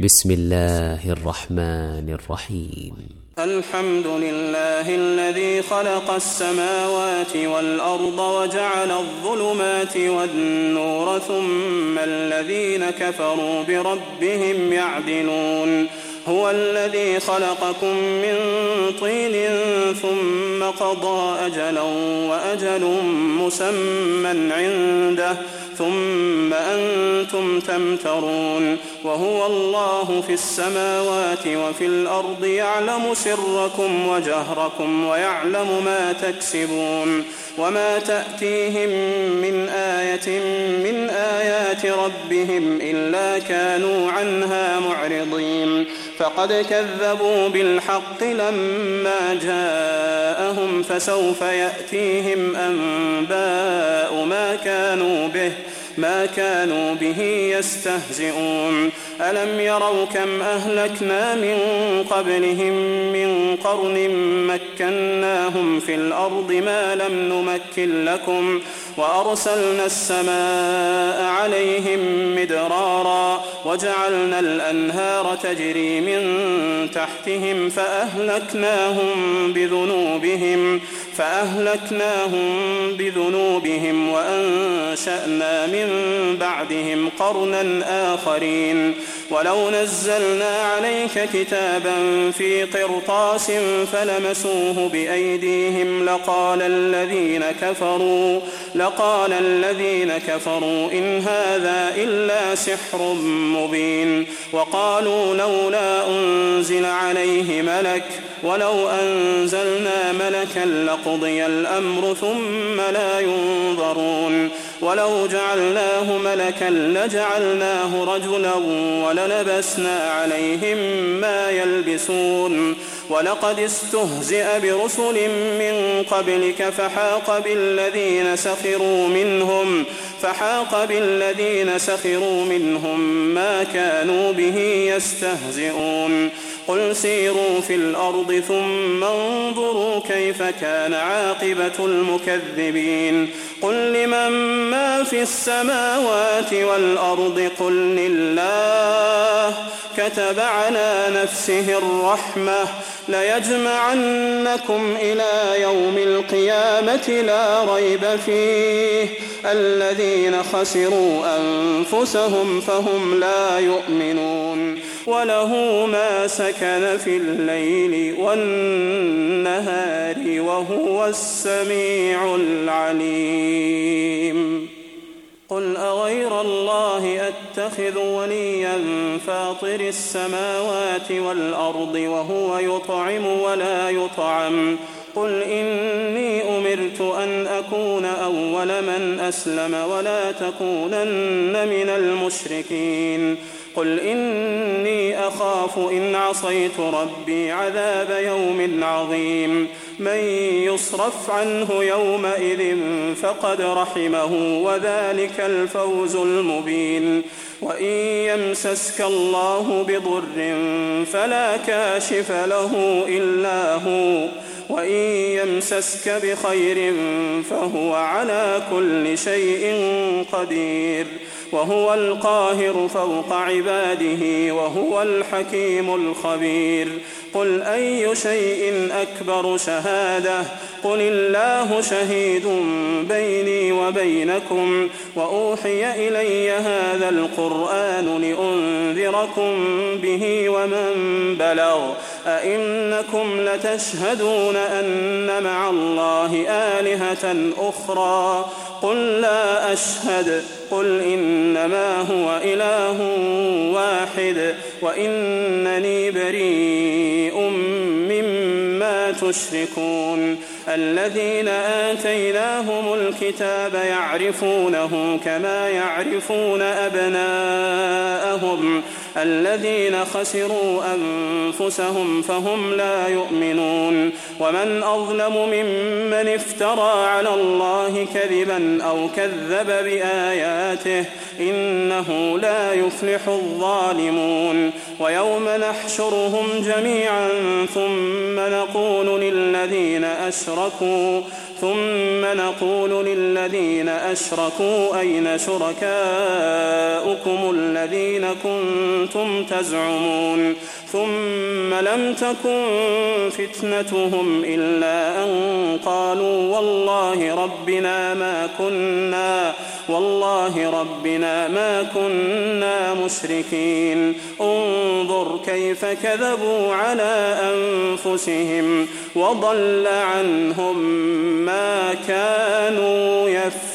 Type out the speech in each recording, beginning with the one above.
بسم الله الرحمن الرحيم. الحمد لله الذي خلق السماوات والأرض وجعل الظلمات والنور ثم الذين كفروا بربهم يعدلون. هو الذي خلقكم من طين ثم قضى أجلا وأجل مسمى عنده ثم أنتم تمترون. وهو الله في السماوات وفي الأرض يعلم سركم وجهركم ويعلم ما تكسبون. وما تأتيهم من آية من آيات ربهم إلا كانوا عنها معرضين. فقد كذبوا بالحق لما جاءهم فسوف يأتيهم أنباء ما كانوا به يستهزئون. ألم يروا كم أهلكنا من قبلهم من قرن مكناهم في الأرض ما لم نمكن لكم وأرسلنا السماء عليهم مدرارا وجعلنا الأنهار تجري من تحتهم فأهلكناهم بذنوبهم وأنشأنا من بعدهم قرنا آخرين. ولو نزلنا عليك كتابا في قرطاس فلمسوه بأيديهم لقال الذين كفروا إن هذا إلا سحر مبين. وقالوا لولا أنزل عليه ملك ولو أنزلنا ملكا لقضي الأمر ثم لا ينظرون. ولو جعلناه ملكا لجعلناه رجلا وللبسنا عليهم ما يلبسون. ولقد استهزئ برسل من قبلك فحاق بالذين سخروا منهم ما كانوا به يستهزئون. قل سيروا في الأرض ثم انظروا كيف كان عاقبة المكذبين. قل لمن ما في السماوات والأرض قل لله كتب على نفسه الرحمة ليجمعنكم إلى يوم القيامة لا ريب فيه الذين خسروا أنفسهم فهم لا يؤمنون. وله ما سكن في الليل والنهار وهو السميع العليم. قل أغير الله أتخذ وليا فاطر السماوات والأرض وهو يطعم ولا يطعم. قل إني أمرت أن أكون أول من أسلم ولا تكونن من المشركين. قل إني أخاف إن عصيت ربي عذاب يوم عظيم. من يصرف عنه يومئذ فقد رحمه وذلك الفوز المبين. وإن يمسسك الله بضر فلا كاشف له إلا هو وإن يمسسك بخير فهو على كل شيء قدير. وهو القاهر فوق عباده وهو الحكيم الخبير. قل أي شيء أكبر شهادة قل الله شهيد بيني وبينكم وأوحي إلي هذا القرآن لأنذركم به ومن بلغ. أئنكم لتشهدون أن مع الله آلهة أخرى قل لا أشهد قل إنما هو إله واحد وإنني بريء مما تشركون. الذين آتيناهم الكتاب يعرفونه كما يعرفون أبناءهم الذين خسروا أنفسهم فهم لا يؤمنون. ومن أظلم ممن افترى على الله كذبا أو كذب بآياته إنه لا يفلح الظالمون. ويوم نحشرهم جميعا ثم نقول للذين أشركوا ثم نقول للذين أشركوا أين شركاؤكم الذين كنتم تزعمون ثم لم تكن فتنتهم إلا أن قالوا والله ربنا ما كنا مشركين. انظر كيف كذبوا على أنفسهم وضل عنهم ما كانوا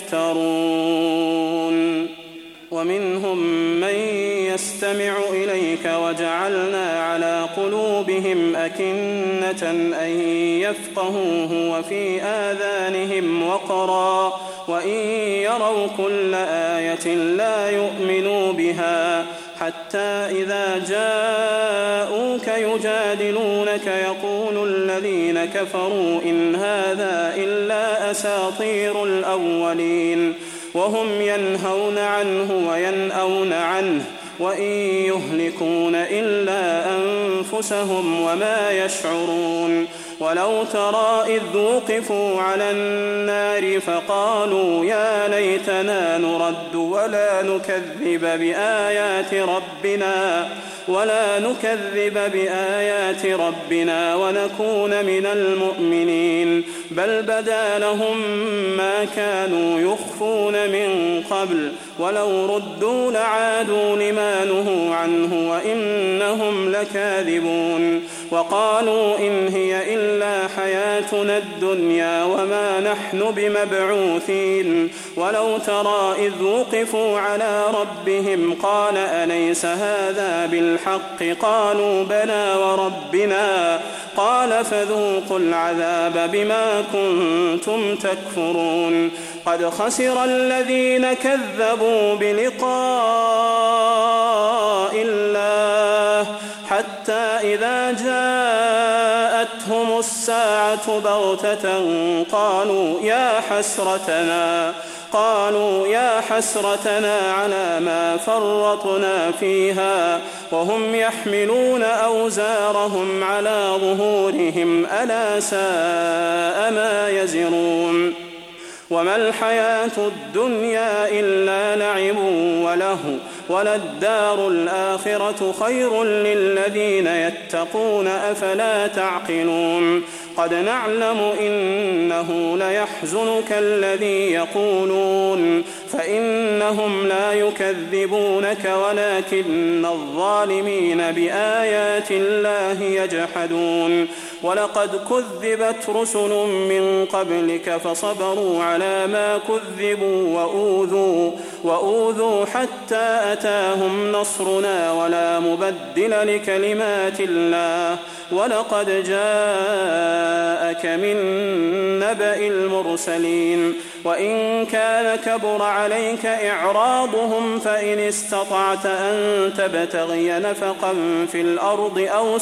يفترون. ومنهم من يستمع إليك وجعلنا على قلوبهم أكنة أن يفقهوه وفي آذانهم وقرا وإن يروا كل آية لا يؤمنوا بها حتى إذا جاءوك يجادلونك يقول الذين كفروا إن هذا إلا أساطير الأولين وهم ينهون عنه وينأون عنه وإن يهلكون إلا أنفسهم وما يشعرون. ولو ترى إذ وقفوا على النار فقالوا يا ليتنا نرد ولا نكذب بآيات ربنا ونكون من المؤمنين بل بدا لهم ما كانوا يخفون من قبل ولو ردوا لعادوا لما نهوا عنه وإنهم لكاذبون. وقالوا إن هي إلا حياتنا الدنيا وما نحن بمبعوثين. ولو ترى إذ وقفوا على ربهم قال أليس هذا بالحق قالوا بلى وربنا قال فذوقوا العذاب بما كنتم تكفرون. قد خسر الذين كذبوا بلقاء الله حتى إذا جاءتهم الساعة بغتة قالوا يا حسرتنا على ما فرطنا فيها وهم يحملون أوزارهم على ظهورهم ألا ساء ما يزرون. وما الحياة الدنيا إلا لعب ولهو وللدار الآخرة خير للذين يتقون أفلا تعقلون. قد نعلم إنه ليحزنك الذي يقولون فإنهم لا يكذبونك ولكن الظالمين بآيات الله يجحدون. ولقد كذبت رسل من قبلك فصبروا على ما كذبوا وأوذوا حتى أتاهم نصرنا ولا مبدل لكلمات الله. ولقد جاءك من نبأ المرسلين. وإن كان كبر عليك إعراضهم فإن استطعت أن تبتغي نفقا في الأرض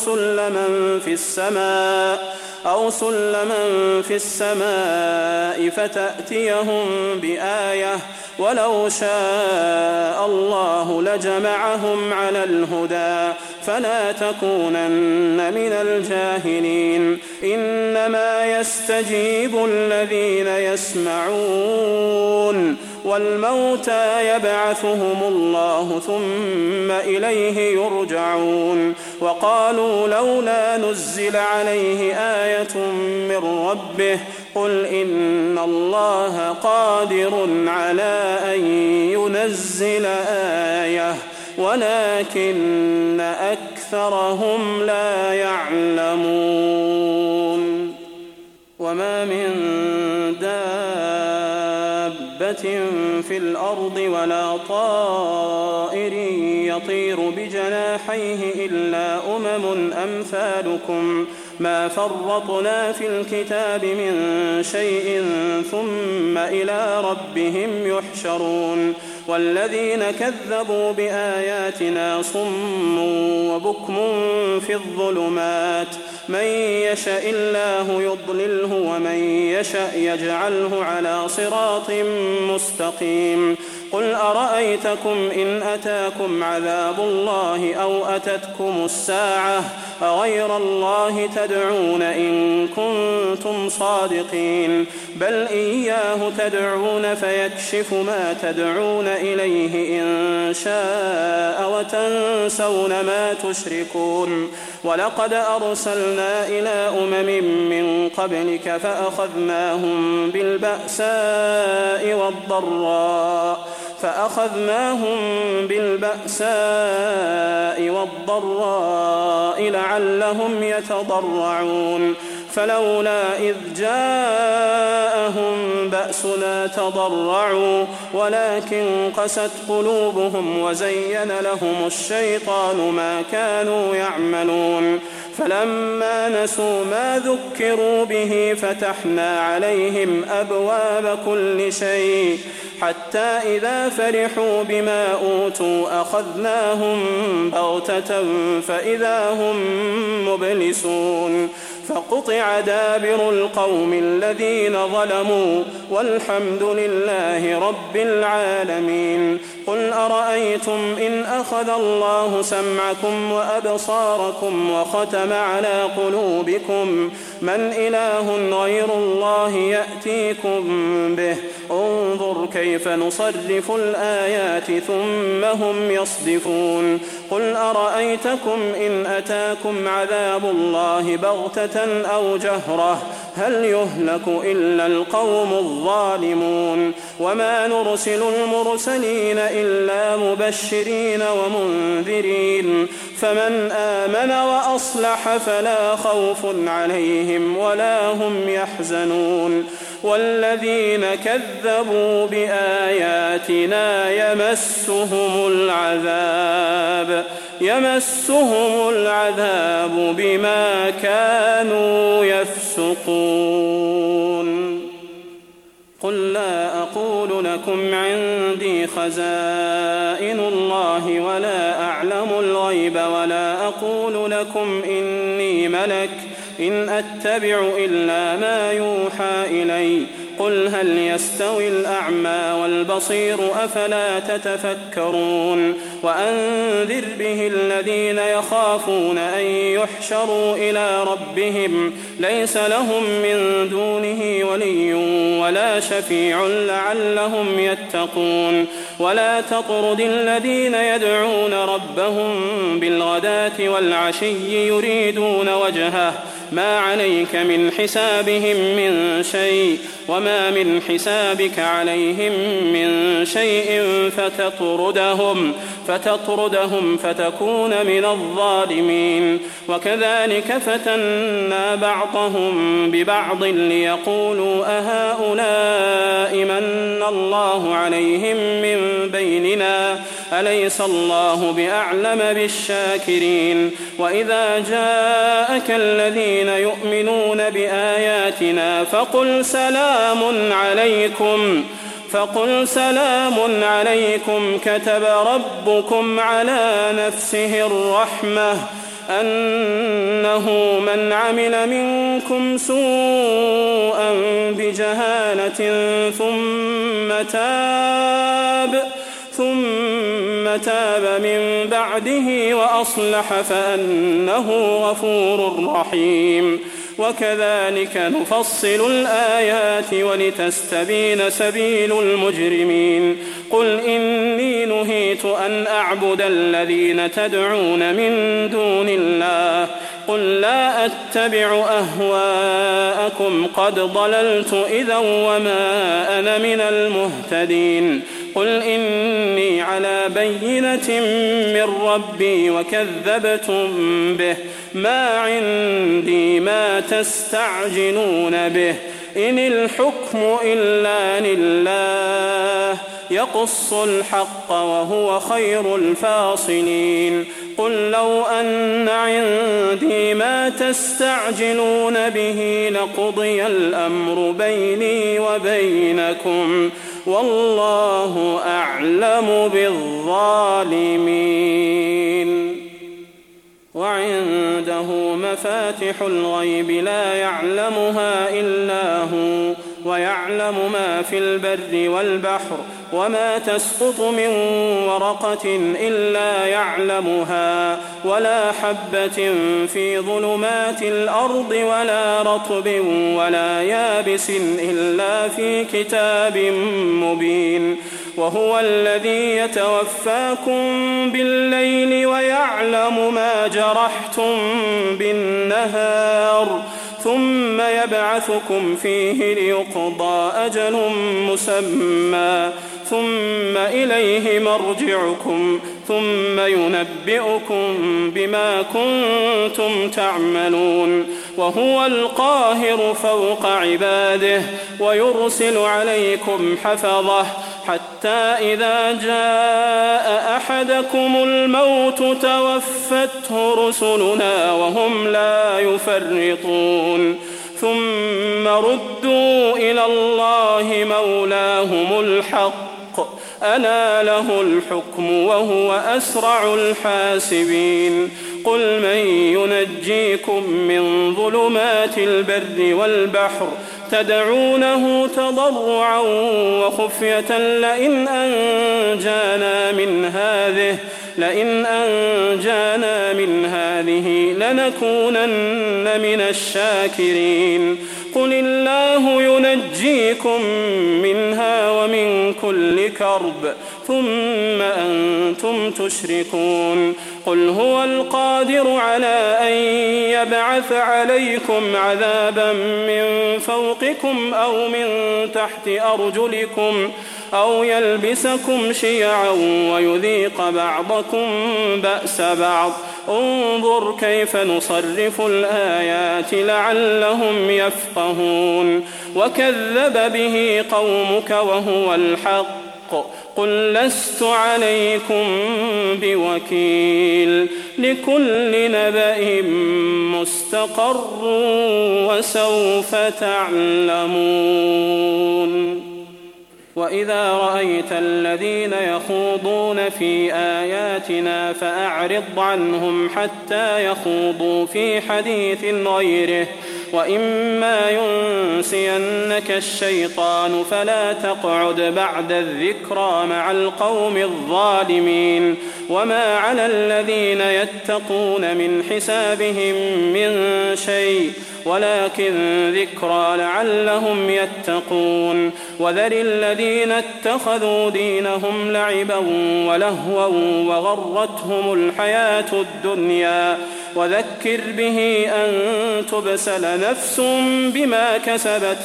أو سلما في السماء فتأتيهم بآية ولو شاء الله لجمعهم على الهدى فلا تكونن من الجاهلين. إنما يستجيب الذين يسمعون والموتى يبعثهم الله ثم إليه يرجعون. وقالوا لولا نزل عليه آية من ربه قل إن الله قادر على أن ينزل آية ولكن أكثرهم لا يعلمون. وما من دابة في الأرض ولا طائر يطير بجناحيه إلا أمثالكم ما فرطنا في الكتاب من شيء ثم إلى ربهم يحشرون. والذين كذبوا بآياتنا صم وبكم في الظلمات من يشاء الله يضلله ومن يشاء يجعله على صراط مستقيم. قل أرأيتكم إن أتاكم عذاب الله أو أتتكم الساعة أغير الله تدعون إن كنتم صادقين بل إياه تدعون فيكشف ما تدعون إليه إن شاء وتنسون ما تشركون ولقد أرسلنا إلى من قبلك فأخذناهم بالبأساء والضراء لعلهم يتضرعون فلولا إذ جاءهم بأسنا تضرعوا ولكن قست قلوبهم وزين لهم الشيطان ما كانوا يعملون فلما نسوا ما ذكروا به فتحنا عليهم أبواب كل شيء حتى إذا فرحوا بما أوتوا أخذناهم بغتة فإذا هم مبلسون فقطع دابر القوم الذين ظلموا والحمد لله رب العالمين قل أرأيتم إن أخذ الله سمعكم وأبصاركم وختم على قلوبكم من إله غير الله يأتيكم به انظر كيف نصرف الآيات ثم هم يصدفون قل أرأيتكم إن أتاكم عذاب الله بغتة أو جهرة هل يهلك إلا القوم الظالمون وما نرسل المرسلين إلا مبشرين ومنذرين فمن آمن وأصلح فلا خوف عليهم ولا هم يحزنون والذين كذبوا بآياتنا يمسهم العذاب بما كانوا يفسقون قل لا أقول لكم عندي خزائن الله ولا أعلم الغيب ولا أقول لكم إني ملك إن أتبع إلا ما يوحى إلي قل هل يستوي الأعمى والبصير أفلا تتفكرون وأنذر به الذين يخافون أن يحشروا إلى ربهم ليس لهم من دونه ولي ولا شفيع لعلهم يتقون ولا تطرد الذين يدعون ربهم بالغداة والعشي يريدون وجهه ما عليك من حسابهم من شيء وما من حسابك عليهم من شيء فتطردهم فتكون من الظالمين وكذلك فتنا بعضهم ببعض ليقولوا أهؤلاء من الله عليهم من بيننا أليس الله بأعلم بالشاكرين وإذا جاءك الذين يؤمنون بآياتنا فقل سلام عليكم كتب ربكم على نفسه الرحمة أنه من عمل منكم سوءا بجهالة ثم تاب من بعده وأصلح فأنه غفور رحيم وكذلك نفصل الآيات ولتستبين سبيل المجرمين قل إني نهيت أن أعبد الذين تدعون من دون الله قل لا أتبع أهواءكم قد ضللت إذا وما أنا من المهتدين قل إني على بينة من ربي وكذبتم به ما عندي ما تستعجلون به إن الحكم إلا لله يقص الحق وهو خير الفاصلين قل لو أن عندي ما تستعجلون به لقضي الأمر بيني وبينكم والله أعلم بالظالمين وعنده مفاتح الغيب لا يعلمها إلا هو ويعلم ما في البر والبحر وما تسقط من ورقة إلا يعلمها ولا حبة في ظلمات الأرض ولا رطب ولا يابس إلا في كتاب مبين وهو الذي يتوفاكم بالليل ويعلم ما جرحتم بالنهار ثم يبعثكم فيه ليقضى أجل مسمى ثم إليه مرجعكم ثم ينبئكم بما كنتم تعملون وهو القاهر فوق عباده ويرسل عليكم حفظه حتى إذا جاء أحدكم الموت توفته رسلنا وهم لا يفرطون ثم ردوا إلى الله مولاهم الحق ألا له الحكم وهو أسرع الحاسبين قل من ينجيكم من ظلمات البر والبحر تدعونه تضرعا وخفية لئن أنجانا من هذه لنكونن من الشاكرين قل الله ينجيكم منها ومن كل كرب ثم أنتم تشركون قل هو القادر على أن يبعث عليكم عذابا من فوقكم أو من تحت أرجلكم أو يلبسكم شيعا ويذيق بعضكم بأس بعض انظر كيف نصرف الآيات لعلهم يفقهون وكذب به قومك وهو الحق قل لست عليكم بوكيل لكل نبأ مستقر وسوف تعلمون وإذا رأيت الذين يخوضون في آياتنا فأعرض عنهم حتى يخوضوا في حديث غيره وإما ينسينك الشيطان فلا تقعد بعد الذكرى مع القوم الظالمين وما على الذين يتقون من حسابهم من شيء ولكن ذكرى لعلهم يتقون وذر الذين اتخذوا دينهم لعبا ولهوا وغرتهم الحياة الدنيا وذكر به أن تبسل نفس بما كسبت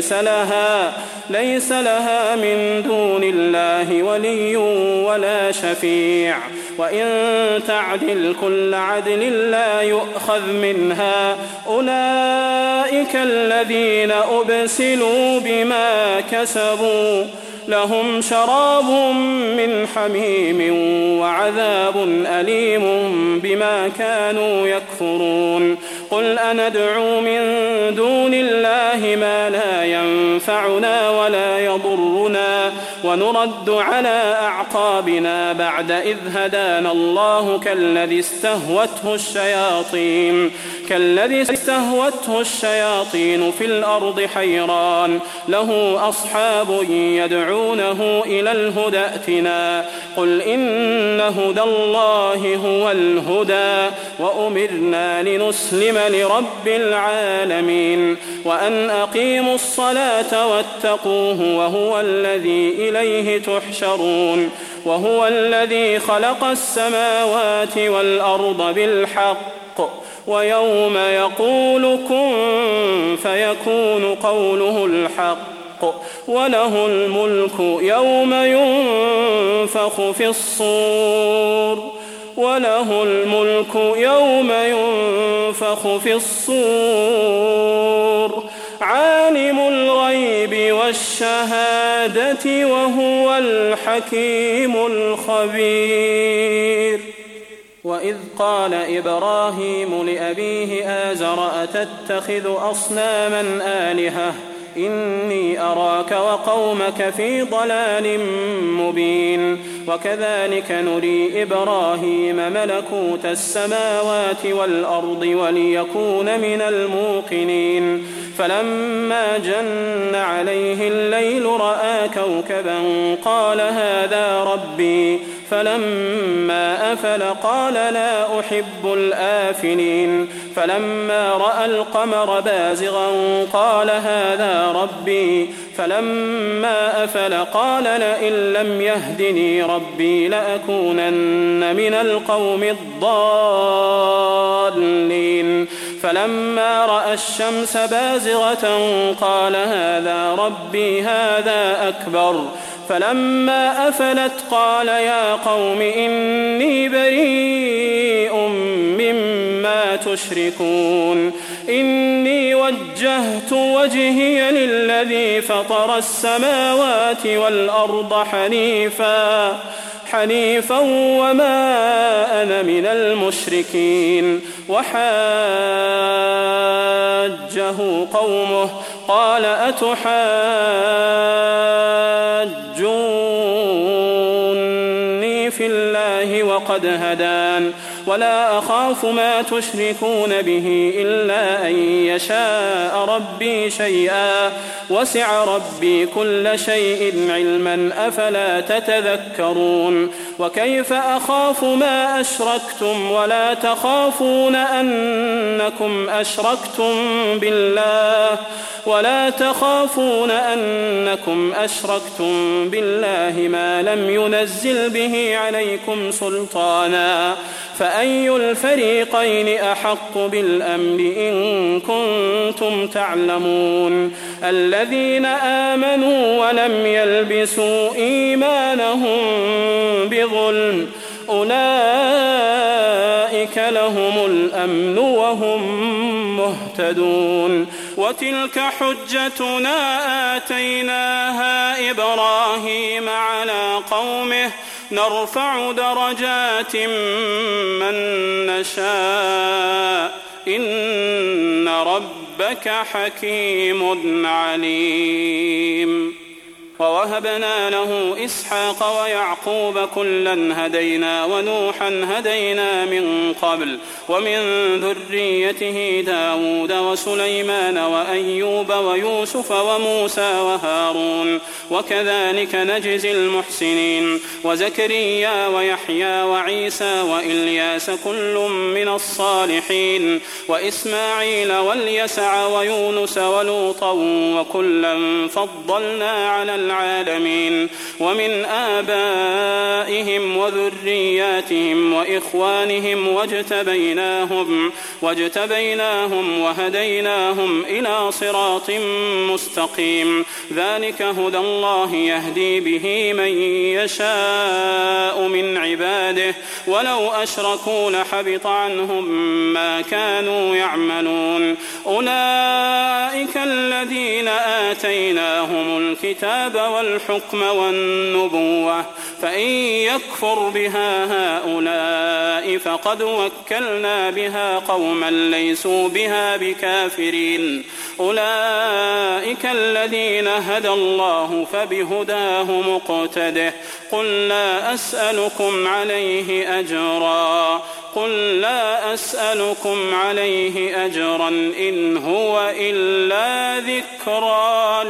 ليس لها من دون الله ولي ولا شفيع وإن تعدل كل عدل لا يؤخذ منها أولئك الذين أبسلوا بما كسبوا لهم شراب من حميم وعذاب أليم بما كانوا يكفرون قل أندعو من دون الله ما لا ينفعنا ولا يضرنا ونرد على أعقابنا بعد إذ هدانا الله كالذي استهوته الشياطين في الأرض حيران له أصحاب يدعونه إلى الهدى ائتنا قل إن هدى الله هو الهدى وأمرنا لنسلم لرب العالمين وأن أقيموا الصلاة واتقوه وهو الذي إليه تحشرون وهو الذي خلق السماوات والأرض بالحق ويوم يقول كن فيكون قوله الحق وله الملك يوم ينفخ في الصور عالم الغيب والشهادة وهو الحكيم الخبير وإذ قال إبراهيم لأبيه آزر أتتخذ أصناما آلهة إني أراك وقومك في ضلال مبين وكذلك نري إبراهيم ملكوت السماوات والأرض وليكون من الموقنين فلما جن عليه الليل رأى كوكبا قال هذا ربي فلما أفل قال لا أحب الآفلين فلما رأى القمر بازغا قال هذا ربي فلما أفل قال لئن لم يهدني ربي لأكونن من القوم الضالين فلما رأى الشمس بازغة قال هذا ربي هذا أكبر فلما أفلت قال يا قوم إني بريء مما تشركون إني وجهت وجهي للذي فطر السماوات والأرض حنيفا وما أنا من المشركين وحاجه قومه قال أتحاجوني في الله وقد هدان ولا أخاف ما تشركون به إلا أن يشاء ربي شيئا وسع ربي كل شيء علما أفلا تتذكرون وكيف أخاف ما أشركتم ولا تخافون أنكم أشركتم بالله ما لم ينزل به عليكم سلطانا فأي الفريقين أحق بالأمن إن كنتم تعلمون الذين آمنوا ولم يلبسوا إيمانهم بظلم أولئك لهم الأمن وهم مهتدون وتلك حجتنا آتيناها إبراهيم على قومه نرفع درجات من نشاء إن ربك حكيم عليم ووهبنا له إسحاق ويعقوب كلا هدينا ونوحا هدينا من قبل ومن ذريته داود وسليمان وأيوب ويوسف وموسى وهارون وكذلك نجزي المحسنين وزكريا ويحيى وعيسى وإلياس كل من الصالحين وإسماعيل واليسع ويونس ولوطا وكلا فضلنا على العالمين ومن آبائهم وذرياتهم وإخوانهم واجتبيناهم وهديناهم إلى صراط مستقيم ذلك هدى الله يهدي به من يشاء من عباده ولو أشركوا لحبط عنهم ما كانوا يعملون أولئك الذين آتيناهم الكتاب والحكم والنبوة فإن يكفر بها هؤلاء فقد وكلنا بها قوما ليسوا بها بكافرين أولئك الذين هدى الله فبهداه مقتده قل لا أسألكم عليه أجرا إن هو إلا ذكرى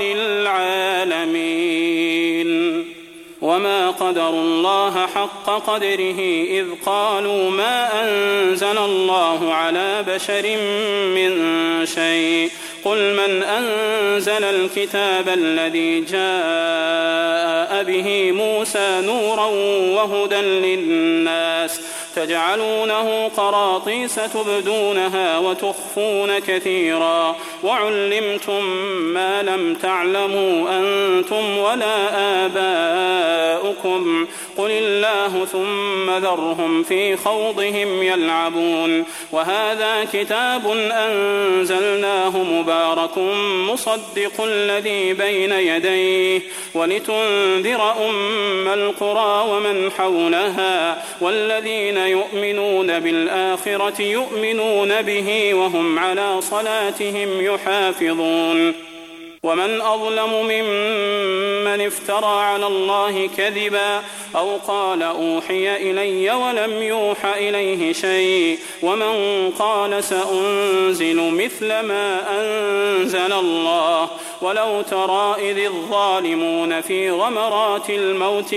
للعالمين وما قدروا الله حق قدره إذ قالوا ما أنزل الله على بشر من شيء قل من أنزل الكتاب الذي جاء به موسى نورا وهدى للناس تجعلونه قراطيس تبدونها وتخفون كثيرا وعلمتم ما لم تعلموا أنتم ولا آباؤكم قل الله ثم ذرهم في خوضهم يلعبون وهذا كتاب أنزلناه مبارك مصدق الذي بين يديه ولتنذر أم القرى ومن حولها والذين يؤمنون بالآخرة يؤمنون به وهم على صلاتهم يحافظون ومن أظلم ممن افترى على الله كذبا أو قال أوحي إلي ولم يوح إليه شيء ومن قال سأنزل مثل ما أنزل الله ولو ترى إذ الظالمون في غمرات الموت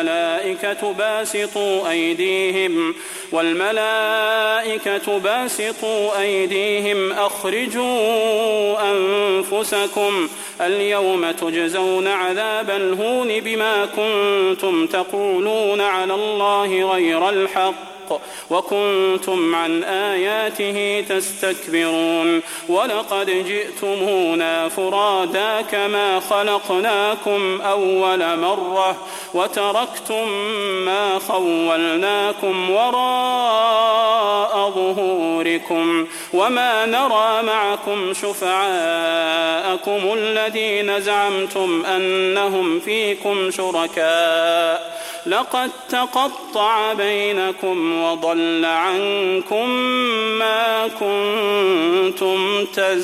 والملائكة باسطوا أيديهم أخرجوا أنفسكم اليوم تجزون عذاب الهون بما كنتم تقولون على الله غير الحق وكنتم عن آياته تستكبرون ولقد جئتمونا فرادا كما خلقناكم أول مرة وتركتم ما خولناكم وراء ظهوركم وما نرى معكم شفعاءكم الذين زعمتم أنهم فيكم شركاء لقد تقطع بينكم وضل عنكم ما كنتم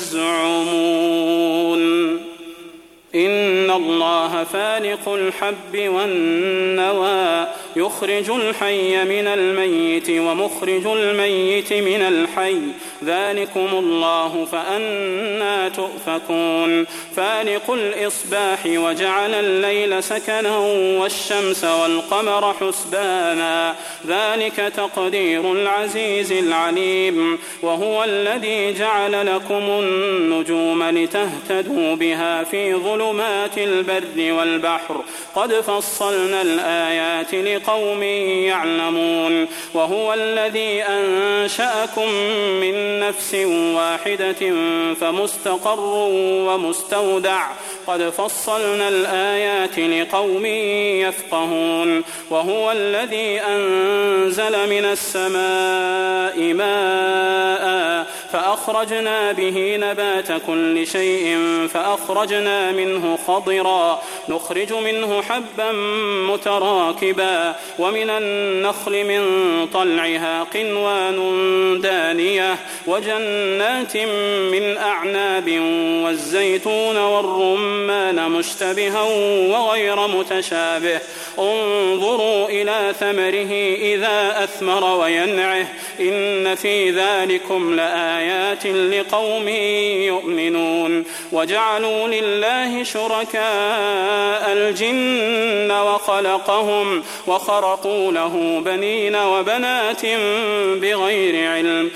تزعمون إن الله فالق الحب والنوى يخرج الحي من الميت ومخرج الميت من الحي ذلكم الله فأنى تؤفكون فالق الإصباح وجعل الليل سكنا والشمس والقمر حسبانا ذلك تقدير العزيز العليم وهو الذي جعل لكم النجوم لتهتدوا بها في ظلمات البر والبحر قد فصلنا الآيات لقوم يعلمون وهو الذي أنشأكم من نفس واحدة فمستقر ومستودع قد فصلنا الآيات لقوم يفقهون وهو الذي أنزل من السماء ماء فأخرجنا به نبات كل شيء فأخرجنا منه خضرا نخرج منه حبا متراكبا ومن النخل من طلعها قنوان دانية وجنات من أعناب والزيتون والرمان مشتبها وغير متشابه انظروا إلى ثمره إذا أثمر وينعه إن في ذلكم لآيات لقوم يؤمنون وجعلوا لله شركاء الجن وخلقهم وخرقوا له بنين وبنات بغير علم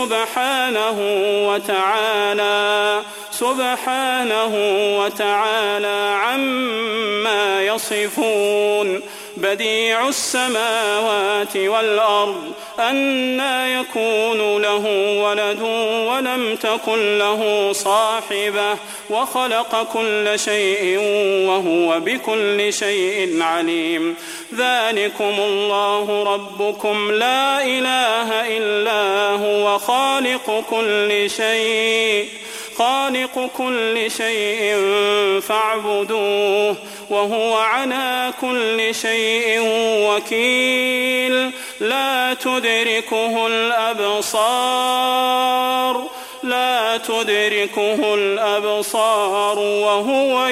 سبحانه وتعالى عما يصفون بديع السماوات والأرض أنى يكون له ولد ولم تكن له صاحبة وخلق كل شيء وهو بكل شيء عليم ذلكم الله ربكم لا إله إلا هو خالق كل شيء فاعبدوه وهو على كل شيء وكيل لا تدركه الأبصار وهو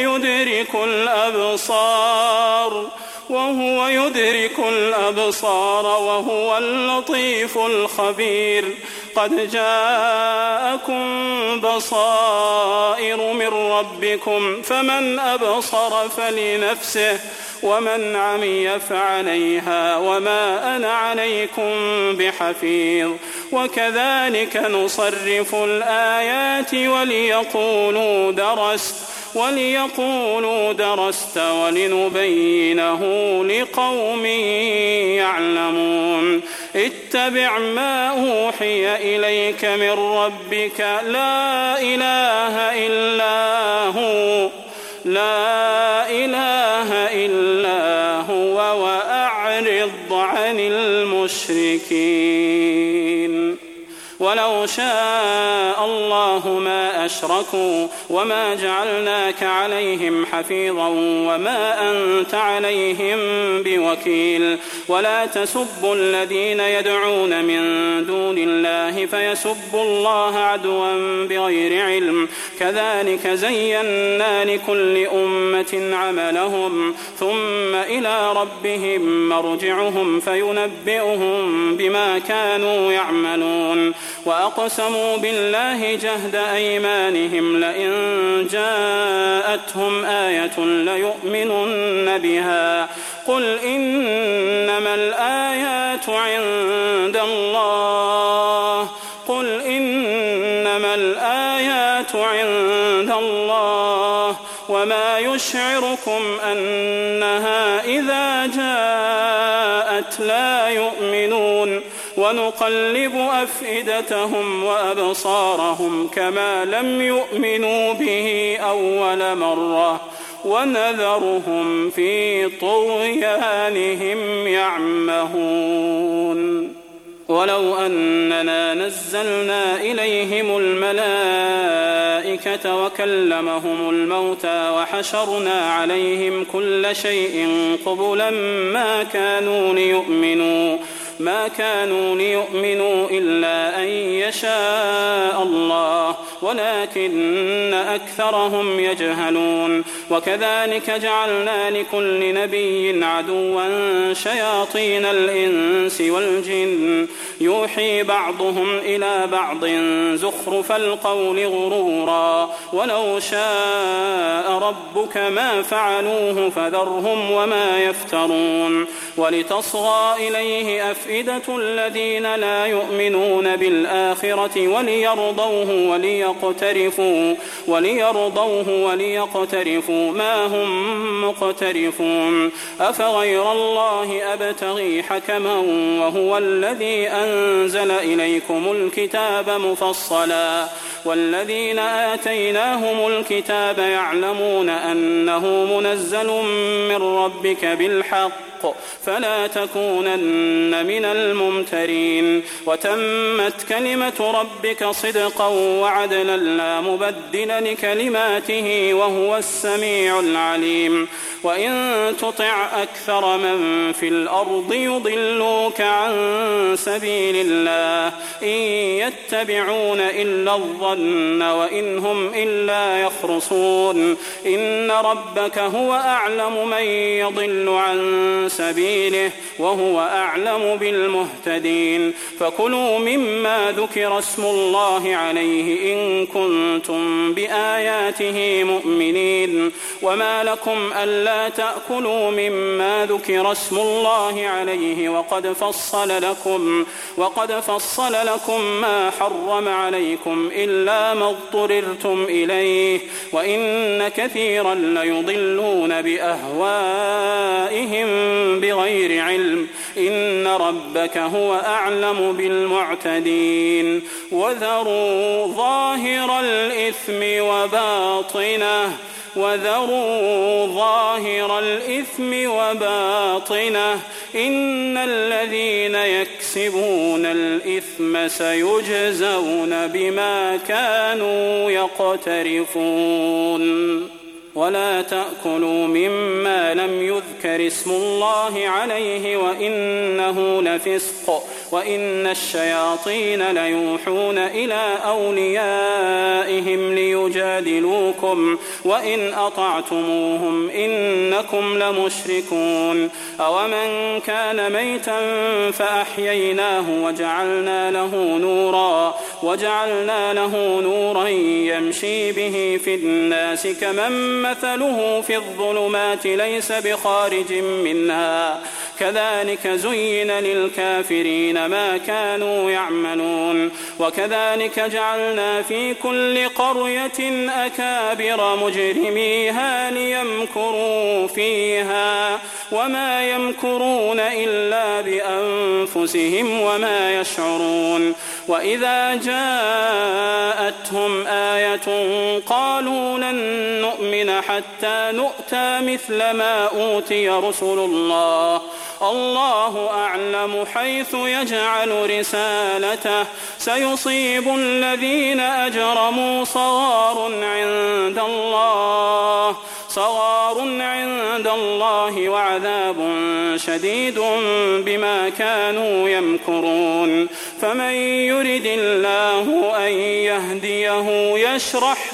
يدرك الأبصار وهو اللطيف الخبير قد جاءكم بصائر من ربكم فمن أبصر فلنفسه ومن عمي فعليها وما أنا عليكم بحفيظ وكذلك نصرف الآيات وليقولوا درست ولنبينه لقوم يعلمون اتبع ما أوحي إليك من ربك لا إله إلا هو وأعرض عن المشركين ولو شاء الله ما أشركوا وما جعلناك عليهم حفيظا وما أنت عليهم بوكيل ولا تسبوا الذين يدعون من دون الله فيسبوا الله عدوا بغير علم كذلك زينا لكل أمة عملهم ثم إلى ربهم مرجعهم فينبئهم بما كانوا يعملون وأقسموا بالله جهد أيمانهم لئن جاءتهم آية ليؤمنن بها قل إنما الآيات عند الله وما يشعركم أنها إذا جاءت لا يؤمنون ونقلب أفئدتهم وأبصارهم كما لم يؤمنوا به أول مرة ونذرهم في طغيانهم يعمهون ولو أننا نزلنا إليهم الملائكة وكلمهم الموتى وحشرنا عليهم كل شيء قبلا ما كانوا ليؤمنوا إلا أن يشاء الله ولكن أكثرهم يجهلون وكذلك جعلنا لكل نبي عدوا شياطين الإنس والجن يوحي بعضهم إلى بعض زخرف القول غرورا ولو شاء ربك ما فعلوه فذرهم وما يفترون ولتصغى إليه أفئدة الذين لا يؤمنون بالآخرة وليرضوه وليقترفوا ما هم مقترفون أفغير الله أبتغي حكما وهو الذي أنزل إليكم الكتاب مفصلا والذين آتيناهم الكتاب يعلمون أنه منزل من ربك بالحق فلا تكونن من الممترين وتمت كلمة ربك صدقا وعدلا لا مبدل لكلماته وهو السميع العليم وإن تطع أكثر من في الأرض يضلوك عن سبيل الله إن يتبعون إلا الظن وإن هم إلا يخرصون إن ربك هو أعلم من يضل عن سبيله وهو أعلم بالمهتدين فكلوا مما ذكر اسم الله عليه إن كنتم بآياته مؤمنين وما لكم ألا تأكلوا مما ذكر اسم الله عليه وقد فصل لكم ما حرم عليكم إلا ما اضطررتم إليه وإن كثيرا ليضلون بأهوائهم بغير علم إن ربك هو أعلم بالمعتدين وذروا ظاهر الإثم وباطنه إن الذين يكسبون الإثم سيجزون بما كانوا يقترفون ولا تأكلوا مما لم يذكر اسم الله عليه وإنه لفسق وإن الشياطين ليوحون إلى أوليائهم ليجادلوكم وإن أطعتموهم إنكم لمشركون أومن كان ميتا فأحييناه وجعلنا له نورا يمشي به في الناس كمن مثله في الظلمات ليس بخارج منها كذلك زين للكافرين ما كانوا يعملون وكذلك جعلنا في كل قرية أكابر مجرميها ليمكروا فيها وما يمكرون إلا بأنفسهم وما يشعرون وإذا جاءتهم آية قالوا لن نؤمن حتى نؤتى مثل ما أوتي رسل الله الله أعلم حيث يجعل رسالته سيصيب الذين أجرموا صغار عند الله وعذاب شديد بما كانوا يمكرون فمن يرد الله أن يهديه يشرح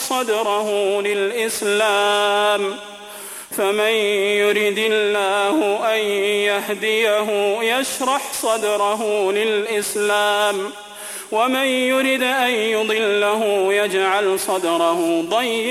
صدره للإسلام ومن يرد أن يضله يجعل صدره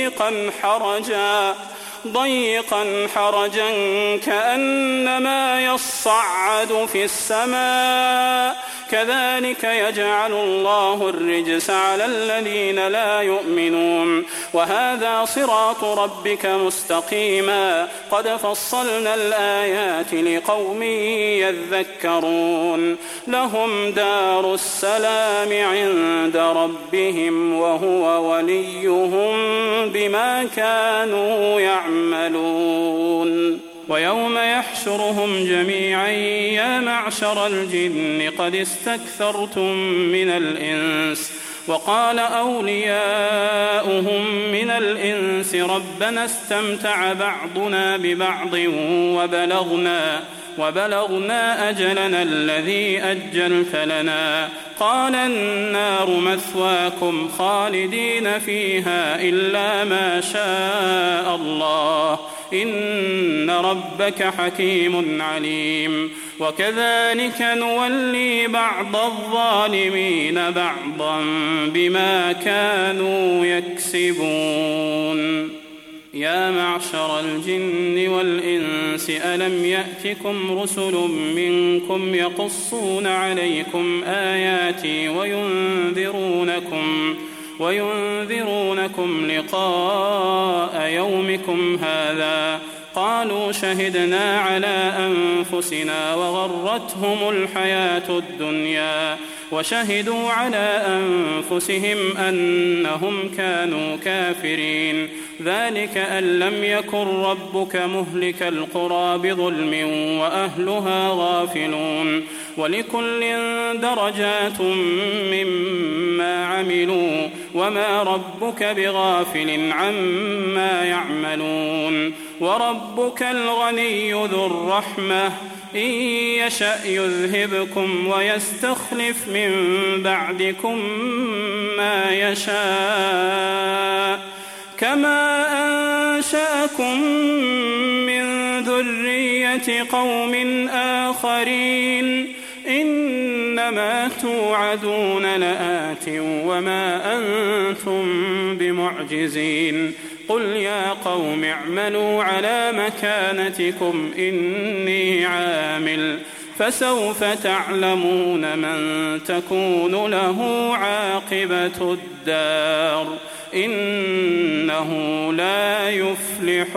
ضيقا حرجا كأنما يصعد في السماء كذلك يجعل الله الرجس على الذين لا يؤمنون وهذا صراط ربك مستقيما قد فصلنا الآيات لقوم يذكرون لهم دار السلام عند ربهم وهو وليهم بما كانوا يعملون ويوم يحشرهم جميعا يا معشر الجن قد استكثرتم من الإنس وقال أولياؤهم من الإنس ربنا استمتع بعضنا ببعض وبلغنا أجلنا الذي أجلت لنا قال النار مثواكم خالدين فيها إلا ما شاء الله إن ربك حكيم عليم وكذلك نولي بعض الظالمين بعضا بما كانوا يكسبون يا معشر الجن والإنس ألم يأتكم رسل منكم يقصون عليكم آياتي وينذرونكم لقاء يومكم هذا قالوا شهدنا على أنفسنا وغرتهم الحياة الدنيا وشهدوا على أنفسهم أنهم كانوا كافرين ذلك أن لم يكن ربك مهلك القرى بظلم وأهلها غافلون ولكل درجات مما عملوا وما ربك بغافل عما يعملون وربك الغني ذو الرحمة إن يشأ يذهبكم ويستخلف من بعدكم ما يشاء كما أنشأكم من ذرية قوم آخرين إنما توعدون لآت وما أنتم بمعجزين قل يا قوم اعملوا على مكانتكم إني عامل فسوف تعلمون من تكون له عاقبة الدار إنه لا يفلح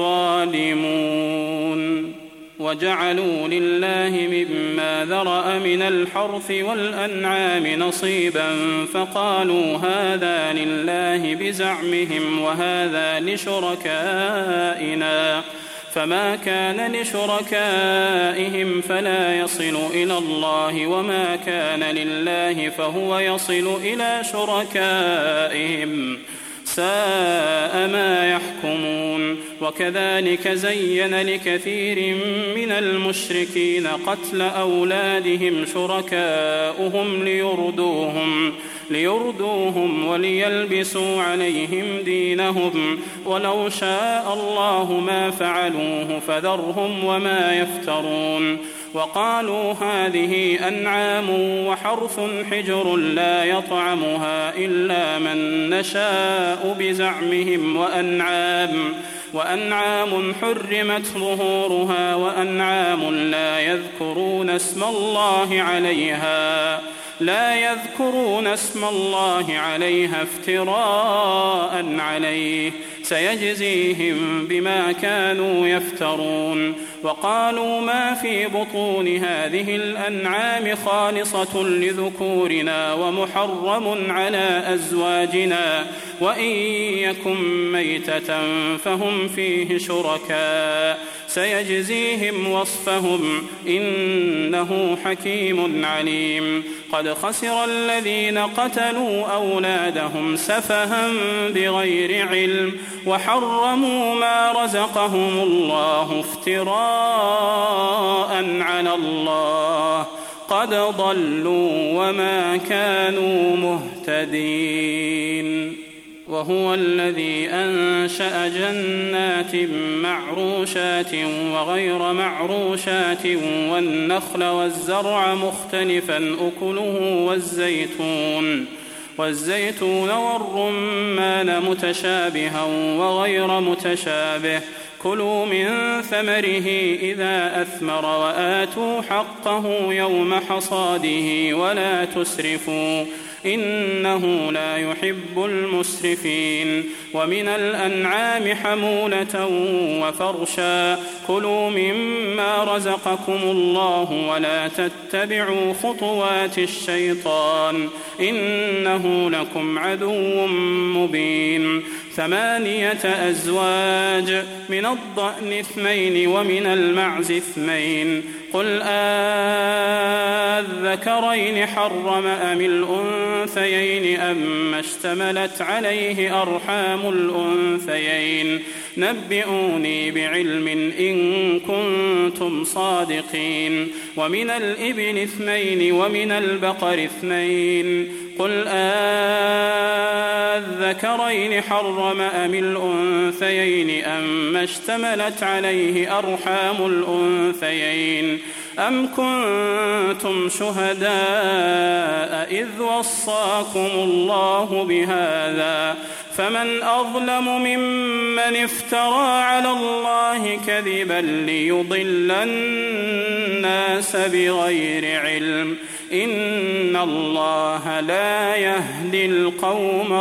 الظالمون وجعلوا لله مما ذرأ من الحرث والأنعام نصيبا فقالوا هذا لله بزعمهم وهذا لشركائنا فما كان لشركائهم فلا يصل إلى الله وما كان لله فهو يصل إلى شركائهم ساء ما يحكمون وكذلك زين لكثير من المشركين قتل أولادهم شركاؤهم ليردوهم وليلبسوا عليهم دينهم ولو شاء الله ما فعلوه فذرهم وما يفترون وقالوا هذه أنعام وحرث حجر لا يطعمها إلا من نشاء بزعمهم وأنعام حرمت ظهورها وأنعام لا يذكرون اسم الله عليها افتراء عليه سيجزيهم بما كانوا يفترون وقالوا ما في بطون هذه الأنعام خالصة لذكورنا ومحرم على أزواجنا وإن يكن ميتة فهم فيه شركاء سيجزيهم وصفهم إنه حكيم عليم. قد خسر الذين قتلوا أولادهم سفها بغير علم وحرموا ما رزقهم الله افتراء على الله قد ضلوا وما كانوا مهتدين. وهو الذي أنشأ جنات معروشات وغير معروشات والنخل والزرع مختلفا أكله والزيتون والرمان متشابها وغير متشابه كلوا من ثمره إذا أثمر وآتوا حقه يوم حصاده ولا تسرفوا إنه لا يحب المسرفين. ومن الأنعام حمولة وفرشا كلوا مما رزقكم الله ولا تتبعوا خطوات الشيطان إنه لكم عدو مبين. 8 أزواج من الضأن 2 ومن المعز 2 قل أذكرين حرم أم الأنثيين أما اشتملت عليه أرحام الأنثيين نبئوني بعلم إن كنتم صادقين. ومن الإبل 2 ومن البقر 2 قل أذكرين حرم أم الأنثيين أما اشتملت عليه أرحام الأنثيين أم كنتم شهداء إذ وصاكم الله بهذا فمن أظلم ممن افترى على الله كذبا ليضل الناس بغير علم إن الله لا يهدي القوم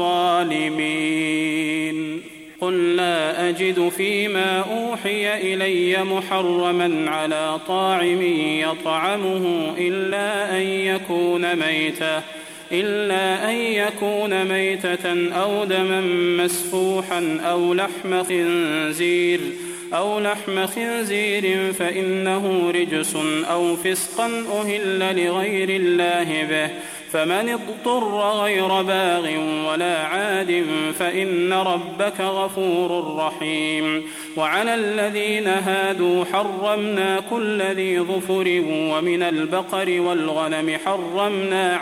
الظالمين. قل لا أجد فيما أوحي إلي محرما على طاعم يطعمه إلا أن يكون ميتة أو دما مسفوحا أو لحم خنزير فإنه رجس أو فسقا أهل لغير الله به فمن اضطر غير باغ ولا عاد فإن ربك غفور رحيم. وعلى الذين هادوا حرمنا كل ذي ظفر ومن البقر والغنم حرمنا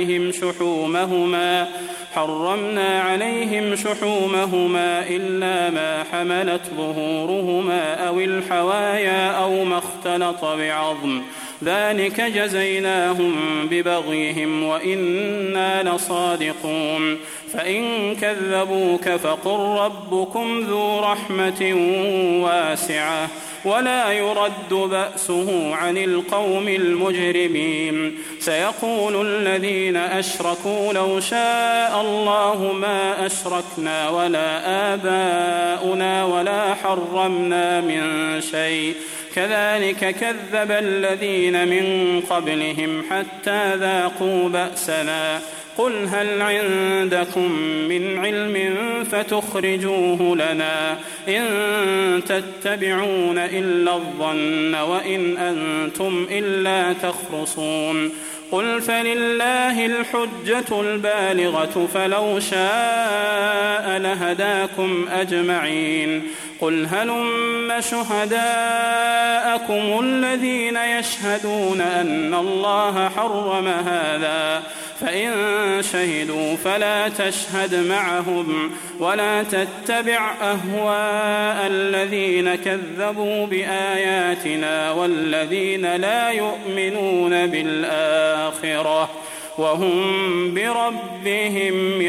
عليهم شحومهما إلا ما حملت ظهورهما أو الحوايا أو ما اختلط بعظم ذلك جزيناهم ببغيهم وإنا لصادقون. فإن كذبوك فقل ربكم ذو رحمة واسعة ولا يرد بأسه عن القوم المجرمين. سيقول الذين أشركوا لو شاء الله ما أشركنا ولا آباؤنا ولا حرمنا من شيء كذلك كذب الذين من قبلهم حتى ذاقوا بأسنا. قل هل عندكم من علم فتخرجوه لنا إن تتبعون إلا الظن وإن أنتم إلا تخرصون. قل فلله الحجة البالغة فلو شاء لهداكم أجمعين. قل هلم شهداءكم الذين يشهدون أن الله حرم هذا فإن شهدوا فلا تشهد معهم ولا تتبع أهواء الذين كذبوا بآياتنا والذين لا يؤمنون بالآخرة وهم بربهم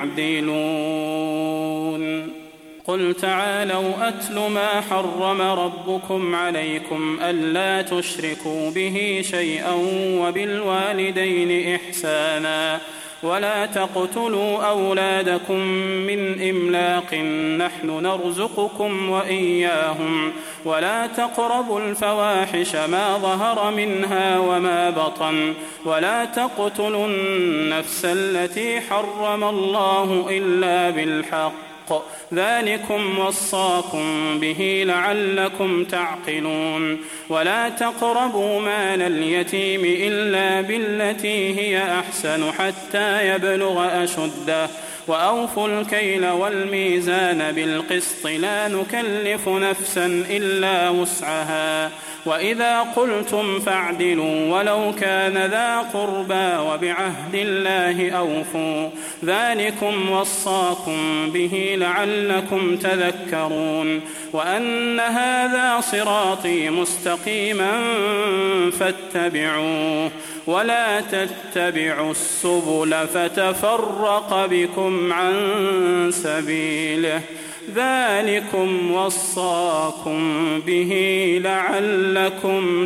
يعدلون. قل تعالوا أتل ما حرم ربكم عليكم ألا تشركوا به شيئا وبالوالدين إحسانا ولا تقتلوا أولادكم من إملاق نحن نرزقكم وإياهم ولا تقربوا الفواحش ما ظهر منها وما بطن ولا تقتلوا النفس التي حرم الله إلا بالحق ذلكم وصاكم به لعلكم تعقلون ولا تقربوا مال اليتيم إلا بالتي هي أحسن حتى يبلغ أشده وأوفوا الكيل والميزان بالقسط لا نكلف نفسا إلا وسعها وإذا قلتم فاعدلوا ولو كان ذا قربى وبعهد الله أوفوا ذلكم وصاكم به لعلكم تذكرون وأن هذا صراطي مستقيما فاتبعوه ولا تتبعوا السبل فتفرق بكم عن سبيله ذلكم وصاكم به لعلكم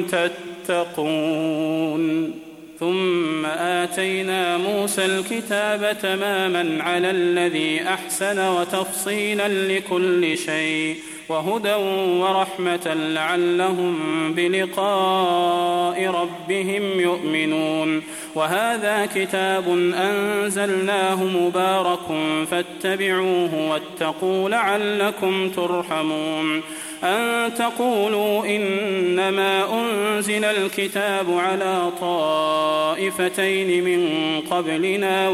تتقون ثم آتينا موسى الكتاب تماما على الذي أحسن وتفصيلا لكل شيء وهدى ورحمة لعلهم بلقاء ربهم يؤمنون وهذا كتاب أنزلناه مبارك فاتبعوه واتقوا لعلكم ترحمون أن تقولوا إنما أنزل الكتاب على طائفتين من قبلنا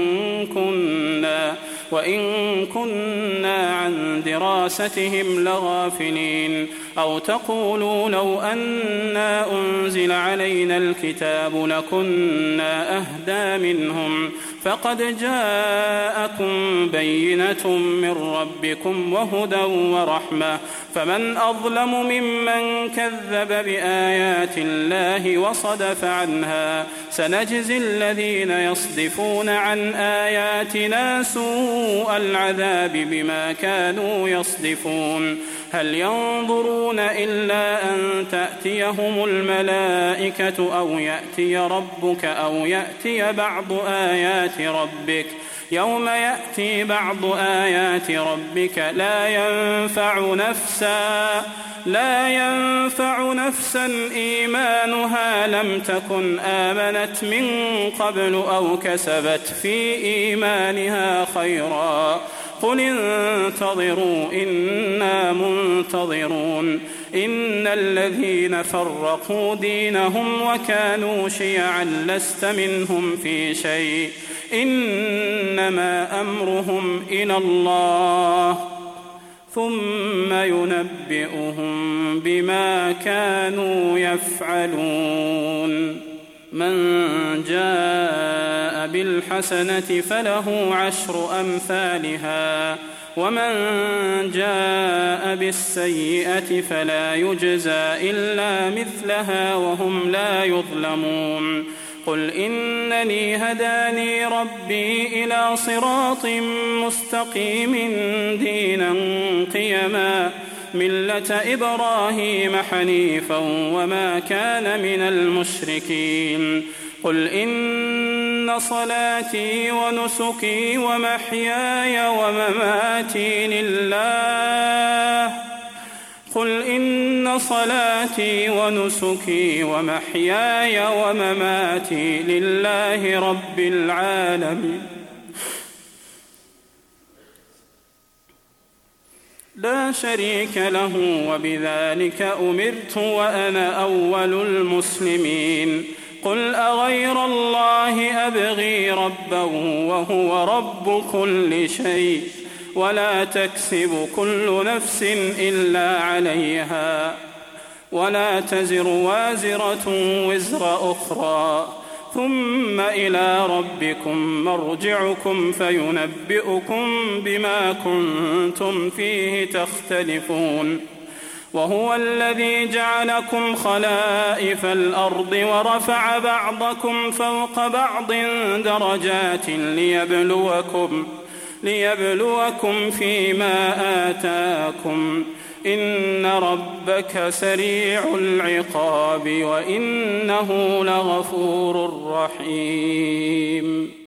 وإن كنا عن دراستهم لغافلين أو تقولوا لو أنا أنزل علينا الكتاب لكنا أهدى منهم فقد جاءكم بينة من ربكم وهدى ورحمة فمن أظلم ممن كذب بآيات الله وصدف عنها سنجزي الذين يصدفون عن آياتنا سوء العذاب بما كانوا يصدفون هل ينظرون إلا أن تأتيهم الملائكة أو يأتي ربك أو يأتي بعض آيات ربك يوم يأتي بعض آيات ربك لا ينفع نفسا إيمانها لم تكن آمنت من قبل أو كسبت في إيمانها خيرا قل انتظروا إنا منتظرون إن الذين فرقوا دينهم وكانوا شيعا لست منهم في شيء إنما أمرهم إلى الله ثم ينبئهم بما كانوا يفعلون من جاء بالحسنة فله 10 أمثالها ومن جاء بالسيئة فلا يجزى إلا مثلها وهم لا يظلمون قل إنني هداني ربي إلى صراط مستقيم دينا قيما ملة إبراهيم حنيفا وما كان من المشركين قل إن صلاتي ونسكي ومحياي ومماتي لله قل إن صلاتي ونسكي ومحياي ومماتي لله رب العالمين لا شريك له وبذلك أمرت وأنا أول المسلمين قل أغير الله أبغي ربا وهو رب كل شيء ولا تكسب كل نفس إلا عليها ولا تزر وازرة وزر أخرى ثم إلى ربكم مرجعكم فينبئكم بما كنتم فيه تختلفون وهو الذي جعلكم خلائف الأرض ورفع بعضكم فوق بعض درجات ليبلوكم فيما آتاكم إن ربك سريع العقاب وإنه لغفور رحيم